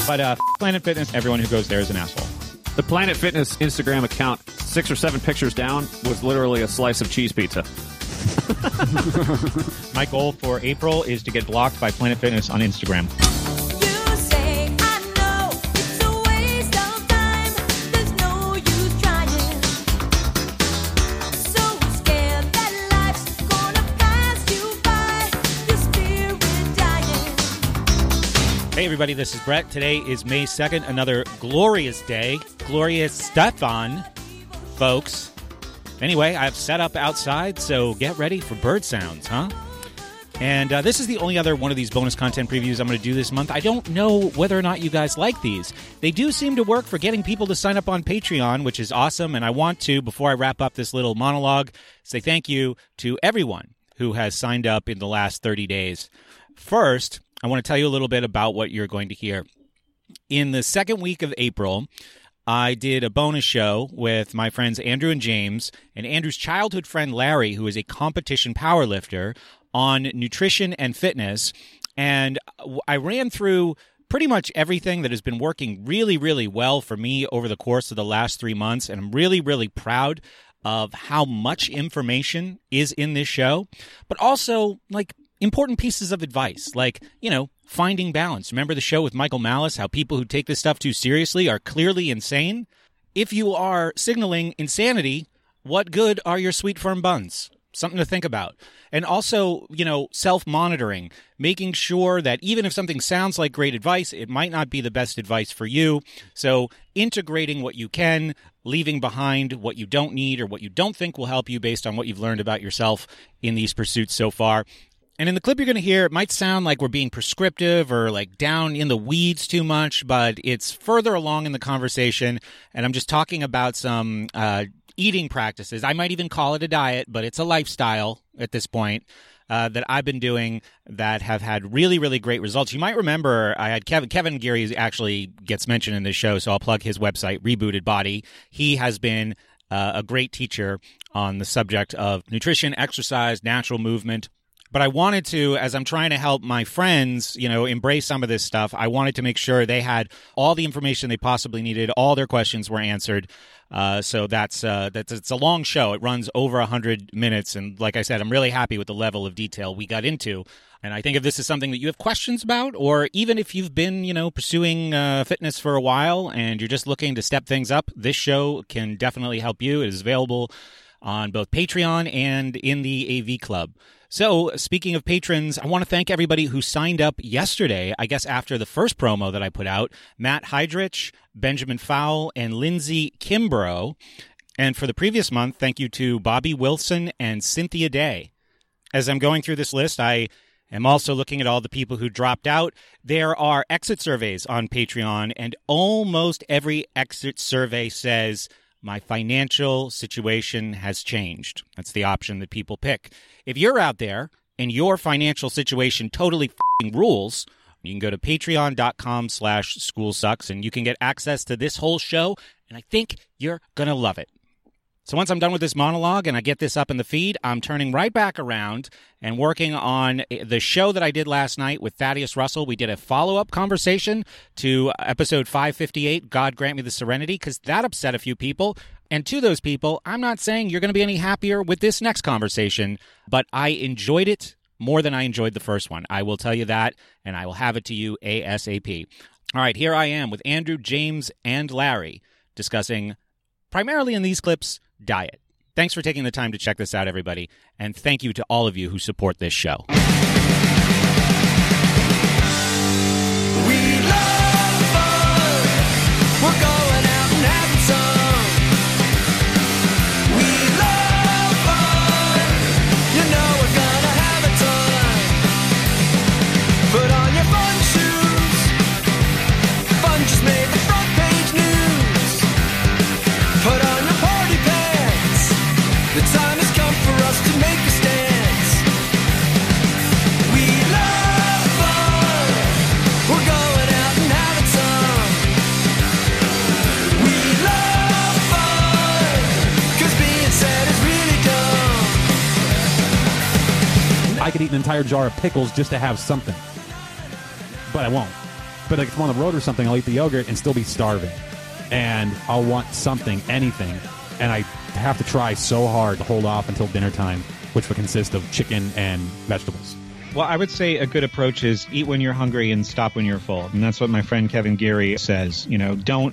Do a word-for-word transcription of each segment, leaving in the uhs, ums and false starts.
But uh, Planet Fitness, everyone who goes there is an asshole. The Planet Fitness Instagram account, six or seven pictures down, was literally a slice of cheese pizza. My goal for April is to get blocked by Planet Fitness on Instagram. Hey everybody, this is Brett. Today is May second, another glorious day. Glorious Stefan, folks. Anyway, I've set up outside, so get ready for bird sounds, huh? And uh, this is the only other one of these bonus content previews I'm going to do this month. I don't know whether or not you guys like these. They do seem to work for getting people to sign up on Patreon, which is awesome. And I want to, before I wrap up this little monologue, say thank you to everyone who has signed up in the last thirty days. First, I want to tell you a little bit about what you're going to hear. In the second week of April, I did a bonus show with my friends Andrew and James, and Andrew's childhood friend Larry, who is a competition powerlifter, on nutrition and fitness. And I ran through pretty much everything that has been working really, really well for me over the course of the last three months. And I'm really, really proud of how much information is in this show, but also, like, important pieces of advice, like, you know, finding balance. Remember the show with Michael Malice, how people who take this stuff too seriously are clearly insane? If you are signaling insanity, what good are your sweet firm buns? Something to think about. And also, you know, self-monitoring, making sure that even if something sounds like great advice, it might not be the best advice for you. So integrating what you can, leaving behind what you don't need or what you don't think will help you based on what you've learned about yourself in these pursuits so far. And in the clip you're going to hear, it might sound like we're being prescriptive or like down in the weeds too much, but it's further along in the conversation, and I'm just talking about some uh, eating practices. I might even call it a diet, but it's a lifestyle at this point uh, that I've been doing that have had really, really great results. You might remember I had Kevin, Kevin Geary actually gets mentioned in this show, so I'll plug his website, Rebooted Body. He has been uh, a great teacher on the subject of nutrition, exercise, natural movement. But I wanted to, as I'm trying to help my friends, you know, embrace some of this stuff, I wanted to make sure they had all the information they possibly needed, all their questions were answered. Uh, so that's uh, that's it's a long show. It runs over one hundred minutes. And like I said, I'm really happy with the level of detail we got into. And I think if this is something that you have questions about, or even if you've been, you know, pursuing uh, fitness for a while and you're just looking to step things up, this show can definitely help you. It is available on both Patreon and in the A V Club. So, speaking of patrons, I want to thank everybody who signed up yesterday, I guess after the first promo that I put out, Matt Heidrich, Benjamin Fowle, and Lindsay Kimbrough. And for the previous month, thank you to Bobby Wilson and Cynthia Day. As I'm going through this list, I am also looking at all the people who dropped out. There are exit surveys on Patreon, and almost every exit survey says, my financial situation has changed. That's the option that people pick. If you're out there and your financial situation totally f***ing rules, you can go to patreon.com slash school sucks and you can get access to this whole show, and I think you're going to love it. So once I'm done with this monologue and I get this up in the feed, I'm turning right back around and working on the show that I did last night with Thaddeus Russell. We did a follow-up conversation to episode five fifty-eight, God Grant Me the Serenity, because that upset a few people. And to those people, I'm not saying you're going to be any happier with this next conversation, but I enjoyed it more than I enjoyed the first one. I will tell you that, and I will have it to you ASAP. All right, here I am with Andrew, James, and Larry discussing, primarily in these clips, diet. Thanks for taking the time to check this out, everybody, and thank you to all of you who support this show. We love fun. We're going out and having some. We love fun. You know we're gonna have a ton. Put on your fun shoes. Fun just made the front page news. Put on your party pants. The time has come for us to make a stance. We love fun. We're going out and having some. We love fun. 'Cause being sad is really dumb. I could eat an entire jar of pickles just to have something. But I won't. But like if I'm on the road or something, I'll eat the yogurt and still be starving. And I'll want something, anything. And I have to try so hard to hold off until dinner time, which would consist of chicken and vegetables. Well, I would say a good approach is eat when you're hungry and stop when you're full. And that's what my friend Kevin Geary says. You know, don't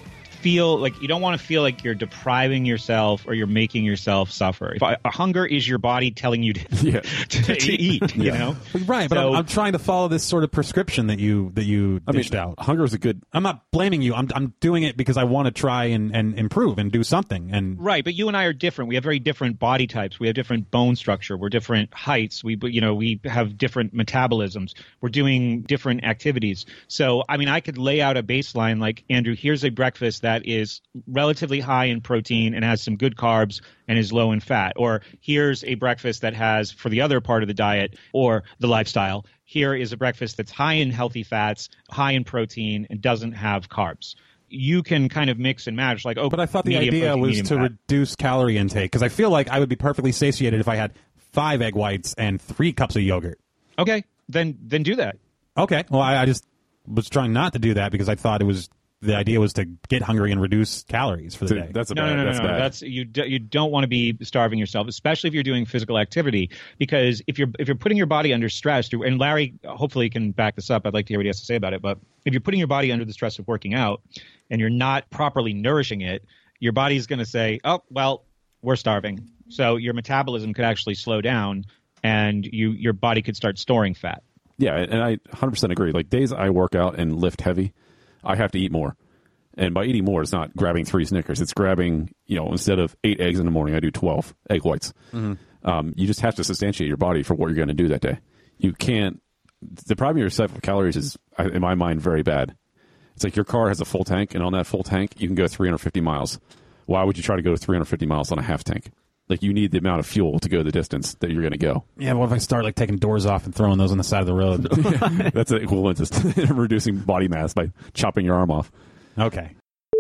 feel like you don't want to feel like you're depriving yourself or you're making yourself suffer. If a, a hunger is your body telling you to, Yeah. to, to, to eat, you Yeah. know? Right, but So- I'm, I'm trying to follow this sort of prescription that you that you I mean, dished out. hunger is a good. I'm not blaming you. I'm I'm doing it because I want to try and, and improve and do something. And Right, but you and I are different. We have very different body types. We have different bone structure. We're different heights. We, you know, we have different metabolisms. We're doing different activities. So, I mean, I could lay out a baseline like, Andrew, here's a breakfast that is relatively high in protein and has some good carbs and is low in fat. Or here's a breakfast that has, for the other part of the diet or the lifestyle, here is a breakfast that's high in healthy fats, high in protein, and doesn't have carbs. You can kind of mix and match, like, oh, But I thought the medium idea protein, was medium to fat. reduce calorie intake because I feel like I would be perfectly satiated if I had five egg whites and three cups of yogurt. Okay, then then do that. Okay, well, I, I just was trying not to do that because I thought it was the idea was to get hungry and reduce calories for the day. That's a No, bad. no, no, that's no, no. bad. That's you. Do, you don't want to be starving yourself, especially if you're doing physical activity. Because if you're if you're putting your body under stress, and Larry hopefully can back this up. I'd like to hear what he has to say about it. But if you're putting your body under the stress of working out, and you're not properly nourishing it, your body's going to say, "Oh, well, we're starving." So your metabolism could actually slow down, and you your body could start storing fat. Yeah, and I one hundred percent agree. Like days I work out and lift heavy, I have to eat more. And by eating more, it's not grabbing three Snickers. It's grabbing, you know, instead of eight eggs in the morning, I do twelve egg whites. Mm-hmm. Um, you just have to substantiate your body for what you're going to do that day. You can't. Depriving yourself of calories is, in my mind, very bad. It's like your car has a full tank, and on that full tank, you can go three hundred fifty miles. Why would you try to go three hundred fifty miles on a half tank? Like, you need the amount of fuel to go the distance that you're going to go. Yeah, what if I start like taking doors off and throwing those on the side of the road? That's an equivalent to reducing body mass by chopping your arm off. Okay.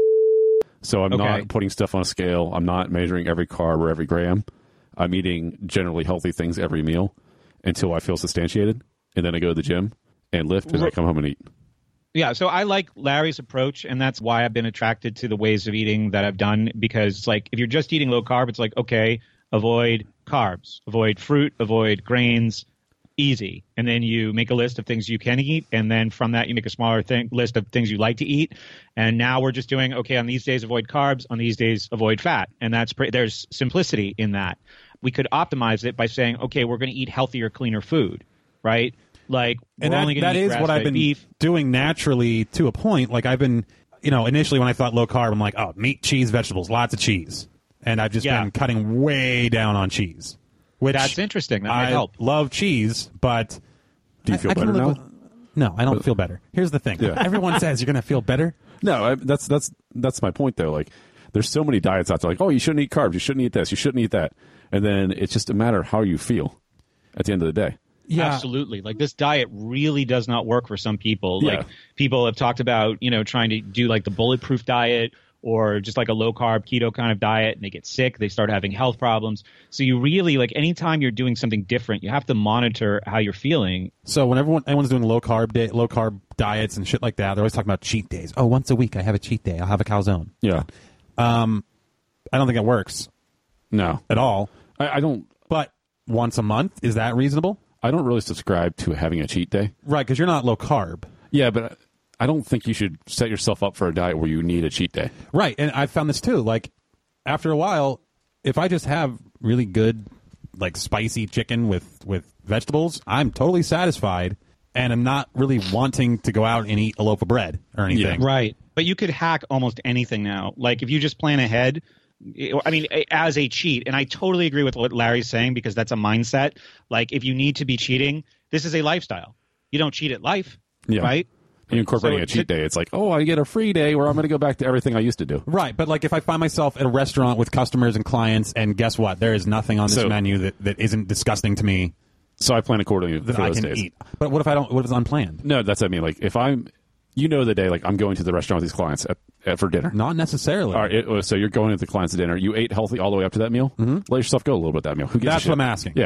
So I'm Okay. not putting stuff on a scale. I'm not measuring every carb or every gram. I'm eating generally healthy things every meal until I feel substantiated. And then I go to the gym and lift, and I come home and eat. Yeah, so I like Larry's approach, and that's why I've been attracted to the ways of eating that I've done, because it's like if you're just eating low carb, it's like, okay, avoid carbs, avoid fruit, avoid grains, easy. And then you make a list of things you can eat, and then from that you make a smaller thing, list of things you like to eat. And now we're just doing, okay, on these days avoid carbs, on these days avoid fat. And that's pre- there's simplicity in that. We could optimize it by saying, okay, we're going to eat healthier, cleaner food, right? Like, And we're that, only going that to eat is what I've grass-fed been beef. doing naturally to a point. Like I've been, you know, initially when I thought low carb, I'm like, oh, meat, cheese, vegetables, lots of cheese. And I've just Yeah. been cutting way down on cheese. Which That's interesting. That I might help. love cheese, but Do you feel I, I can better live now? with- no, I don't feel better. Here's the thing. Yeah. Everyone says you're going to feel better. No, I, that's that's that's my point though. Like, there's so many diets out there. Like, oh, you shouldn't eat carbs. You shouldn't eat this. You shouldn't eat that. And then it's just a matter of how you feel at the end of the day. Yeah. Absolutely. Like this diet really does not work for some people. Yeah. Like people have talked about, you know, trying to do like the bulletproof diet or just like a low carb keto kind of diet, and they get sick, they start having health problems. So you really, like, anytime you're doing something different, you have to monitor how you're feeling. So when everyone everyone's doing low carb day, low carb diets and shit like that, they're always talking about cheat days. Oh, once a week I have a cheat day. I'll have a calzone. Yeah. Um, I don't think it works No, at all. I, I don't. But once a month, is that reasonable? I don't really subscribe to having a cheat day. Right, because you're not low carb. Yeah, but I don't think you should set yourself up for a diet where you need a cheat day. Right, and I found this too. Like, after a while, if I just have really good, like, spicy chicken with, with vegetables, I'm totally satisfied, and I'm not really wanting to go out and eat a loaf of bread or anything. Right. But you could hack almost anything now. Like if you just plan ahead, I mean, as a cheat, and I totally agree with what Larry's saying because that's a mindset. Like if you need to be cheating, this is a lifestyle. You don't cheat at life, Yeah. right? And incorporating So a cheat to- day, it's like, oh, I get a free day where I'm going to go back to everything I used to do. Right, but like if I find myself at a restaurant with customers and clients, and guess what? There is nothing on this So- menu that, that isn't disgusting to me So I plan accordingly that for I those can days. eat. But what if I don't? What if it's unplanned? No, that's what I mean. Like if I'm, you know, the day like I'm going to the restaurant with these clients at, at, for dinner. Not necessarily. All right, it, so you're going to the clients at dinner. You ate healthy all the way up to that meal. Mm-hmm. Let yourself go a little bit that meal. Who gives a That's shit? what I'm asking. Yeah.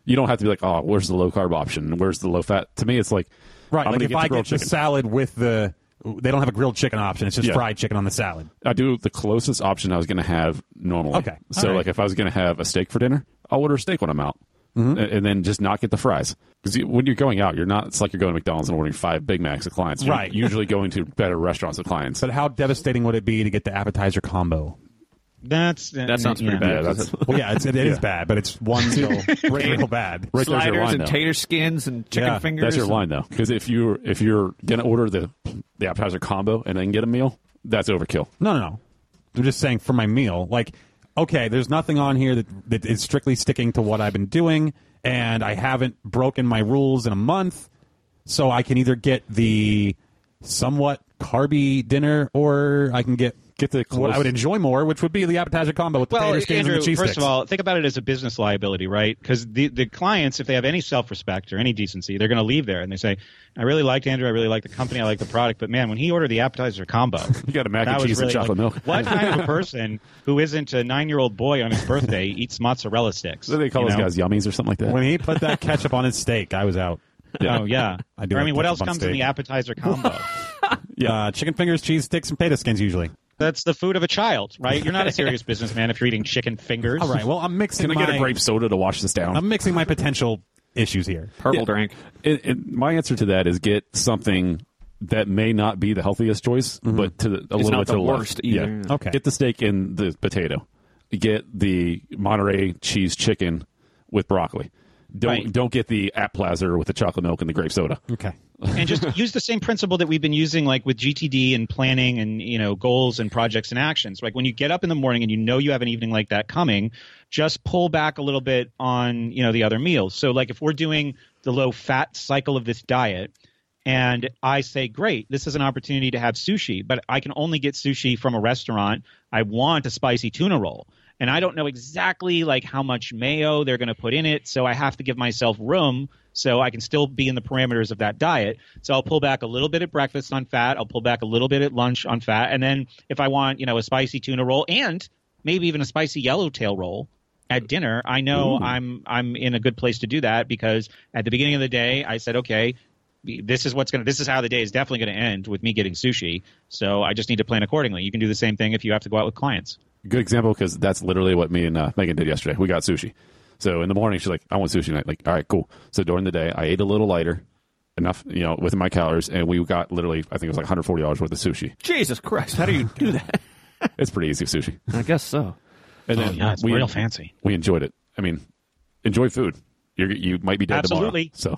You don't have to be like, oh, where's the low carb option? Where's the low fat? To me, it's like, Right, I'm like gonna if get I the grilled get the chicken. salad with the, they don't have a grilled chicken option. It's just Yeah. fried chicken on the salad. I do the closest option I was going to have normally. Okay. So, All right. like, if I was going to have a steak for dinner, I'll order a steak when I'm out. Mm-hmm. And, and then just not get the fries. Because when you're going out, you're not, it's like you're going to McDonald's and ordering five Big Macs with clients. You're Right. usually going to better restaurants with clients. But how devastating would it be to get the appetizer combo? That's That sounds yeah. pretty bad. Yeah, that's Well, yeah, it's, it is Yeah. bad, but it's one real, real bad. right there's your Sliders line, and though. tater skins and chicken Yeah, fingers. That's your and- line, though. Because if you're, if you're going to order the, the appetizer combo and then get a meal, that's overkill. No, no, no. I'm just saying for my meal, like, okay, there's nothing on here that, that is strictly sticking to what I've been doing, and I haven't broken my rules in a month, so I can either get the somewhat carby dinner or I can get Get the what close- I would enjoy more, which would be the appetizer combo with the Well, tater skins Andrew, and the cheese first sticks. of all, think about it as a business liability, right? Because the, the clients, if they have any self-respect or any decency, they're going to leave there and they say, I really liked Andrew, I really like the company, I like the product, but man, when he ordered the appetizer combo, You got a mac that and was cheese really and chocolate like, milk. What kind of a person who isn't a nine-year-old boy on his birthday eats mozzarella sticks? What do they call you those know? guys? Yummies or something like that? When he put that ketchup on his steak, I was out. Oh, yeah. I do Or, I like mean, what ketchup else on comes in steak. the appetizer combo? Yeah, uh, chicken fingers, cheese sticks, and potato skins usually. That's the food of a child, right? You're not a serious businessman if you're eating chicken fingers. All right, well, I'm mixing Can I my, get a grape soda to wash this down? I'm mixing my potential issues here. Purple Yeah. drink. It, it, my answer to that is get something that may not be the healthiest choice, but to the, a It's little not bit to the the left. worst either. Yeah. Okay. Get the steak and the potato. Get the Monterey cheese chicken with broccoli. Don't Right. don't get the Appetizer with the chocolate milk and the grape soda. Okay. And just use the same principle that we've been using, like with G T D and planning and, you know, goals and projects and actions. Like when you get up in the morning and you know you have an evening like that coming, just pull back a little bit on, you know, the other meals. So like if we're doing the low fat cycle of this diet and I say, great, this is an opportunity to have sushi, but I can only get sushi from a restaurant. I want a spicy tuna roll. And I don't know exactly like how much mayo they're going to put in it, so I have to give myself room so I can still be in the parameters of that diet. So I'll pull back a little bit at breakfast on fat. I'll pull back a little bit at lunch on fat. And then if I want, you know, a spicy tuna roll and maybe even a spicy yellowtail roll at dinner, I know I'm I'm in a good place to do that because at the beginning of the day, I said, okay, this is what's going to this is how the day is definitely going to end with me getting sushi. So I just need to plan accordingly. You can do the same thing if you have to go out with clients. Good example because that's literally what me and uh, Megan did yesterday. We got sushi. So in the morning, she's like, I want sushi tonight. Like, all right, cool. So during the day, I ate a little lighter, enough, you know, within my calories, and we got literally, I think it was like one hundred forty dollars worth of sushi. Jesus Christ, how do you do that? It's pretty easy sushi. I guess so. And Oh, then yeah, it's we, real fancy. We enjoyed it. I mean, enjoy food. You're, you might be dead Absolutely. tomorrow.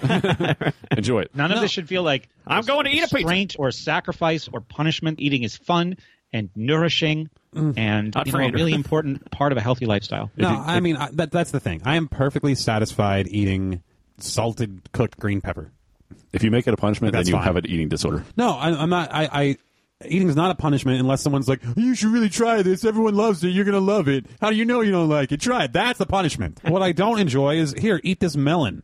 So enjoy it. None of this should feel like I'm going to eat a pizza. restraint or sacrifice or punishment. Eating is fun and nourishing and Not you for know, a Andrew. really important part of a healthy lifestyle. No, I mean I, that. That's the thing. I am perfectly satisfied eating salted cooked green pepper. If you make it a punishment, That's then you fine. have an eating disorder. No, I, I'm not. I, I eating is not a punishment unless someone's like, you should really try this. Everyone loves it. You're gonna love it. How do you know you don't like it? Try it. That's the punishment. What I don't enjoy is here. Eat this melon.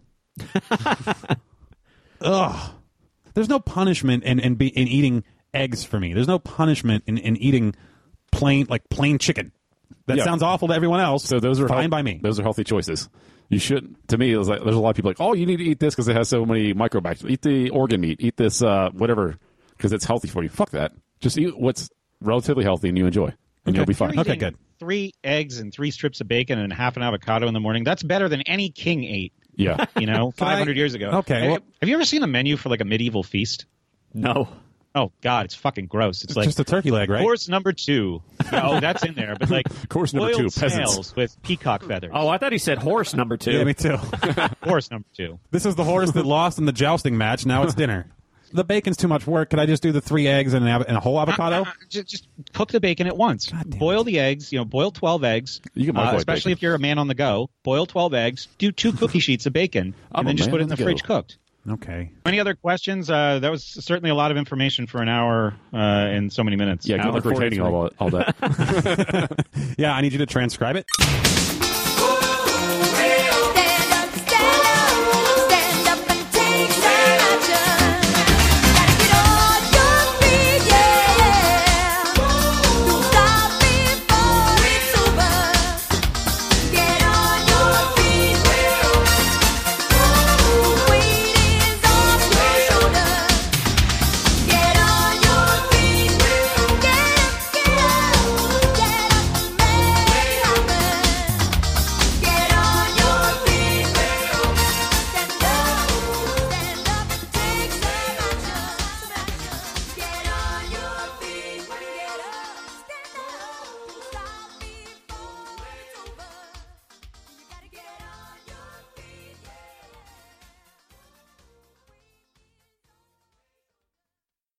Ugh. There's no punishment in in, be, in eating eggs for me. There's no punishment in, in eating plain like plain chicken. That Yeah. sounds awful to everyone else. So those are fine health- by me. Those are healthy choices. You should. To me, it was like there's a lot of people like, oh, you need to eat this because it has so many microbacteria. Eat the organ meat. Eat this uh, whatever because it's healthy for you. Fuck that. Just eat what's relatively healthy and you enjoy, and you'll be fine. You're Okay, eating good. Three eggs and three strips of bacon and half an avocado in the morning. That's better than any king ate. Yeah. You know, Can I- five hundred years ago. Okay, Have, well- have you ever seen a menu for like a medieval feast? No. Oh God, it's fucking gross. It's like Just a turkey leg, right? course number two. No, that's in there, but like Course number boiled two, peasants. snails with peacock feathers. Oh, I thought he said horse number two. Yeah, me too. Course number two. This is the horse that lost in the jousting match. Now it's dinner. The bacon's too much work. Could I just do the three eggs and, an av- and a whole avocado? Uh, just, just cook the bacon at once. damn Boil the eggs. You know, boil twelve eggs. You can uh, microwave especially bacon. if you're a man on the go. Boil twelve eggs. Do two cookie sheets of bacon, I'm and a then just man put it in on the the fridge go. cooked. Okay. Any other questions? Uh, that was certainly a lot of information for an hour uh, in so many minutes. Yeah. Good Hour luck retaining forty-three. all, all that. Yeah, I need you to transcribe it.